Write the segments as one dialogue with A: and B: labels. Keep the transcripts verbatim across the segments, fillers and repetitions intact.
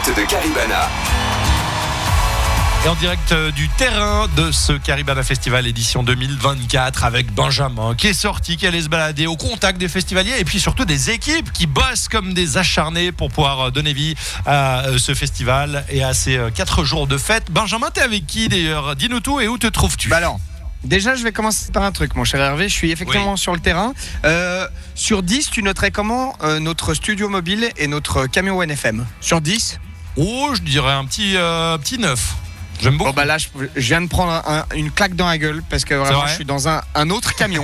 A: direct de Caribana.
B: Et en direct du terrain de ce Caribana Festival édition deux mille vingt-quatre avec Benjamin qui est sorti, qui allait se balader au contact des festivaliers et puis surtout des équipes qui bossent comme des acharnés pour pouvoir donner vie à ce festival et à ces quatre jours de fête. Benjamin, t'es avec qui d'ailleurs? Dis-nous tout et où te trouves-tu?
C: Bah alors, déjà je vais commencer par un truc mon cher Hervé, je suis effectivement oui. sur le terrain. Euh, sur dix, tu noterais comment euh, notre studio mobile et notre camion O N F M? Sur dix?
B: Oh, je dirais un petit, euh, petit neuf. J'aime beaucoup.
C: Bon bah là je, je viens de prendre un, un, une claque dans la gueule parce que vraiment je suis dans un, un autre camion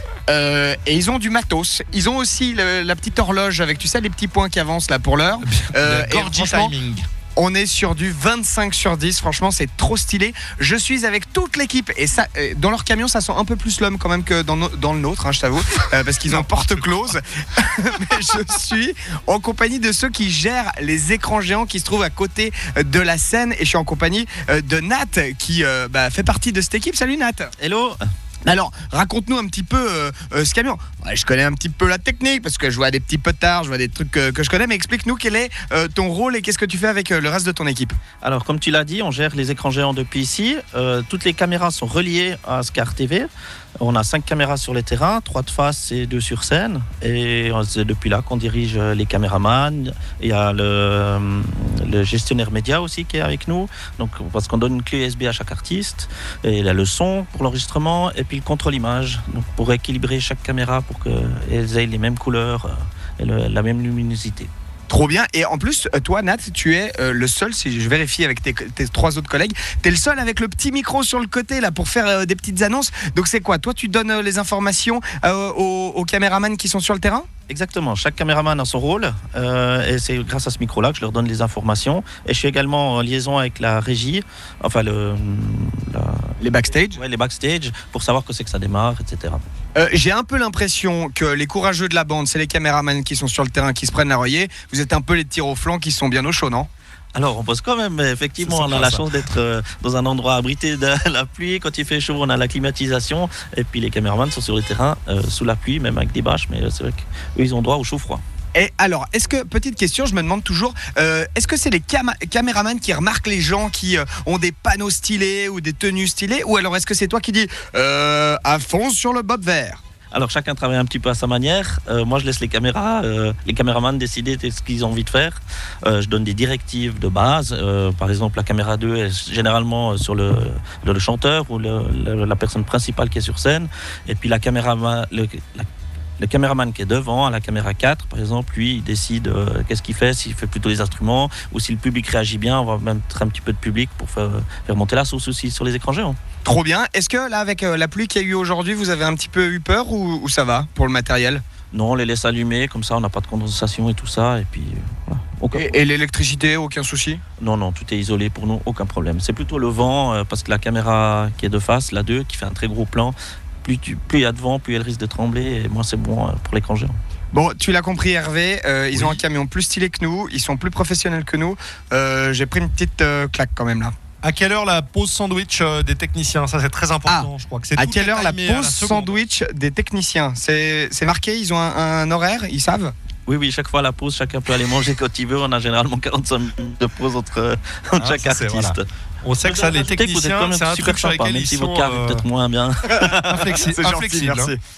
C: euh, et ils ont du matos. Ils ont aussi le, la petite horloge avec tu sais les petits points qui avancent là pour l'heure.
B: Euh, et franchement, timing.
C: On est sur du vingt-cinq sur dix, franchement c'est trop stylé. Je suis avec toute l'équipe et ça, dans leur camion ça sent un peu plus l'homme quand même que dans, no, dans le nôtre, hein, je t'avoue, euh, parce qu'ils ont porte close. Mais je suis en compagnie de ceux qui gèrent les écrans géants qui se trouvent à côté de la scène et je suis en compagnie de Nat qui euh, bah, fait partie de cette équipe. Salut Nat.
D: Hello.
C: Alors, raconte-nous un petit peu euh, euh, ce camion. Ouais, je connais un petit peu la technique parce que je vois des petits potards, je vois des trucs que, que je connais, mais explique-nous quel est euh, ton rôle et qu'est-ce que tu fais avec euh, le reste de ton équipe.
D: Alors, comme tu l'as dit, on gère les écrans géants depuis ici. Euh, toutes les caméras sont reliées à Scar T V. On a cinq caméras sur les terrains, trois de face et deux sur scène. Et c'est depuis là qu'on dirige les caméramans. Il y a le, le gestionnaire média aussi qui est avec nous. Donc, parce qu'on donne une clé U S B à chaque artiste. Et il y a le son pour l'enregistrement et puis le contrôle image. Donc, pour équilibrer chaque caméra pour qu'elles aient les mêmes couleurs et le, la même luminosité.
C: Trop bien. Et en plus, toi, Nat, tu es euh, le seul, si je vérifie avec tes, tes trois autres collègues, tu es le seul avec le petit micro sur le côté là pour faire euh, des petites annonces. Donc c'est quoi? Toi, tu donnes euh, les informations euh, aux, aux caméramans qui sont sur le terrain?
D: Exactement, chaque caméraman a son rôle euh, et c'est grâce à ce micro-là que je leur donne les informations. Et je suis également en liaison avec la régie, enfin le, la...
C: les backstage.
D: Ouais, les backstage pour savoir que c'est que ça démarre, et cetera.
C: Euh, j'ai un peu l'impression que les courageux de la bande, c'est les caméramans qui sont sur le terrain, qui se prennent la relais. Vous êtes un peu les tirs au flanc qui sont bien au chaud, non?
D: Alors on pose quand même, mais effectivement on a la ça. chance d'être euh, dans un endroit abrité de la pluie. Quand il fait chaud on a la climatisation et puis les caméramans sont sur le terrain euh, sous la pluie, même avec des bâches, mais c'est vrai qu'eux ils ont droit au chaud-froid.
C: Et alors, est-ce que, petite question, je me demande toujours, euh, est-ce que c'est les cam- caméramans qui remarquent les gens qui euh, ont des panneaux stylés ou des tenues stylées, ou alors est-ce que c'est toi qui dis euh, à fond sur le bob vert?
D: Alors chacun travaille un petit peu à sa manière. Euh, moi je laisse les caméras, euh, les caméramans décider de ce qu'ils ont envie de faire. Euh, je donne des directives de base. Euh, par exemple la caméra deux est généralement sur le, le, le chanteur ou le, le, la personne principale qui est sur scène. Et puis la caméra, le, la, le caméraman qui est devant, à la caméra quatre par exemple, lui il décide euh, qu'est-ce qu'il fait, s'il fait plutôt les instruments ou si le public réagit bien, on va même mettre un petit peu de public pour faire, faire monter la sauce aussi sur les écrans géants.
C: Trop bien. Est-ce que là avec euh, la pluie qu'il y a eu aujourd'hui, vous avez un petit peu eu peur ou, ou ça va pour le matériel?
D: Non, on les laisse allumer, comme ça on n'a pas de condensation et tout ça. Et puis euh, voilà.
C: Et, et l'électricité, aucun souci?
D: Non, non, tout est isolé pour nous, aucun problème. C'est plutôt le vent, euh, parce que la caméra qui est de face, la deux, qui fait un très gros plan, plus, tu, plus il y a de vent, plus elle risque de trembler, et moins c'est bon euh, pour l'écran géant.
C: Bon, tu l'as compris Hervé, euh, ils
B: oui.
C: ont un camion plus stylé que nous, ils sont plus professionnels que nous. Euh, j'ai pris une petite euh, claque quand même là.
B: À quelle heure la pause sandwich euh, des techniciens? Ça c'est très important,
C: ah,
B: je crois que c'est
C: à
B: tout
C: quelle heure la
B: timé
C: pause
B: la
C: sandwich des techniciens? C'est, c'est marqué, ils ont un, un horaire, ils savent?
D: Oui, oui, chaque fois à la pause, chacun peut aller manger quand il veut. On a généralement quarante-cinq minutes de pause entre, entre ah, chaque ça, artiste. Voilà.
B: On sait que ça, les techniciens, c'est un truc sur lequel ils
D: si
B: sont...
D: votre cave est peut-être moins bien.
B: Inflexi-
C: c'est
B: inflexible.
C: Gentil, merci.
B: Hein.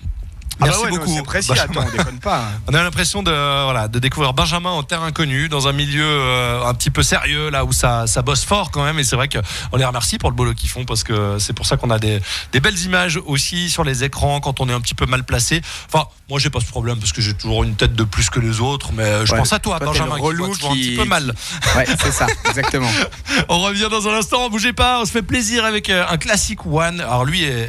C: Ah
B: Merci
C: bah ouais,
B: beaucoup.
C: Non, c'est précis, attends, on déconne pas.
B: On a l'impression de, voilà, de découvrir Benjamin en terre inconnue, dans un milieu euh, un petit peu sérieux, là où ça, ça bosse fort quand même. Et c'est vrai qu'on les remercie pour le boulot qu'ils font, parce que c'est pour ça qu'on a des, des belles images aussi sur les écrans quand on est un petit peu mal placé. Enfin, moi j'ai pas ce problème parce que j'ai toujours une tête de plus que les autres, mais je ouais, pense à toi, toi Benjamin, qui voit toujours qui... un petit peu mal.
C: Ouais, c'est ça, exactement.
B: On revient dans un instant, bougez pas, on se fait plaisir avec un classique One. Alors lui est,